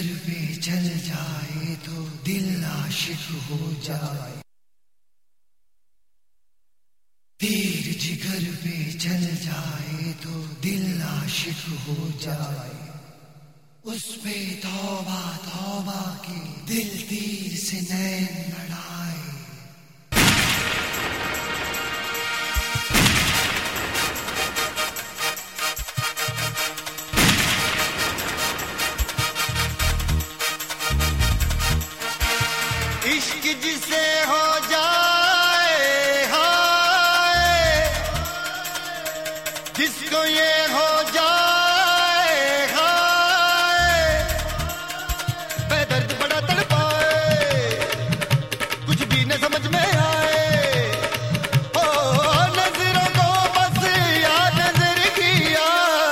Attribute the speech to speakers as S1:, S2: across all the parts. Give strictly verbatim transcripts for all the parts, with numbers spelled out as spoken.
S1: जिगर पे चल जाए तो दिल आशिक हो जाए। तीर जिगर पे चल जाए तो दिल आशिक हो जाए। उस पे तौबा तौबा के दिल तीर से नैन लड़ाए।
S2: इश्क जिसे हो जाए हाय, जिसको ये हो जाए हाय, बेदर्द बड़ा तड़पाए, कुछ भी न समझ में आए। ओ नजरों को बस याद नजर किया।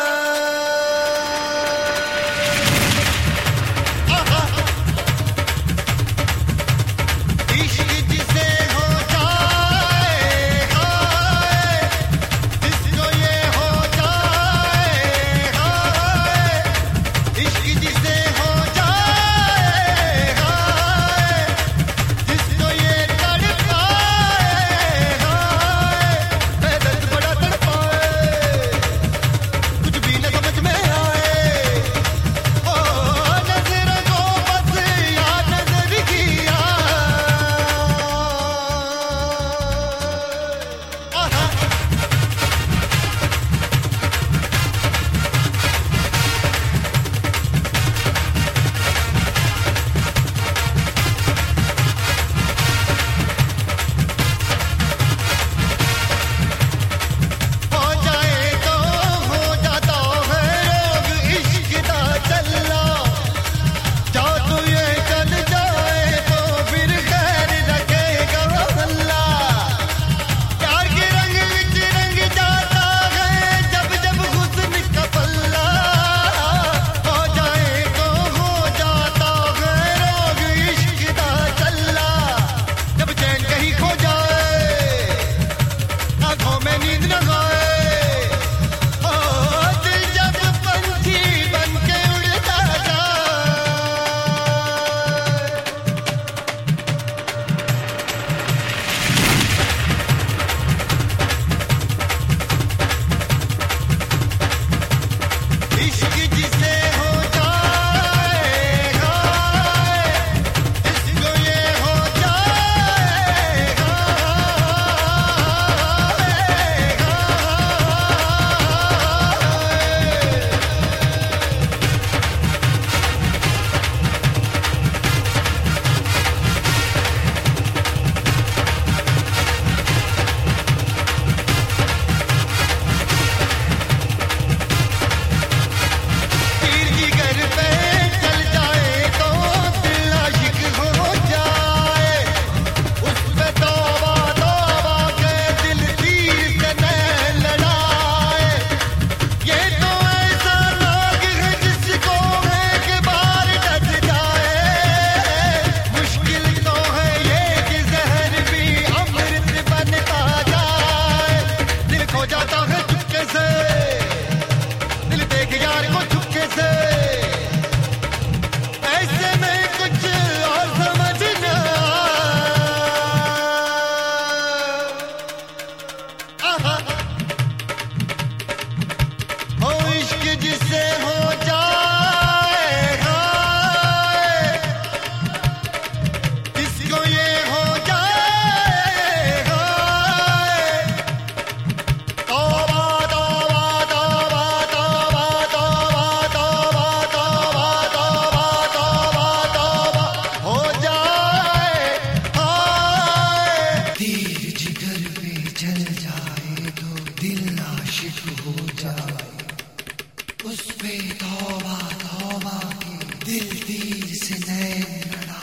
S1: दिल आशिक हो जाए। उस पे तौबा तौबा के दिल तीर से नैन लड़ा।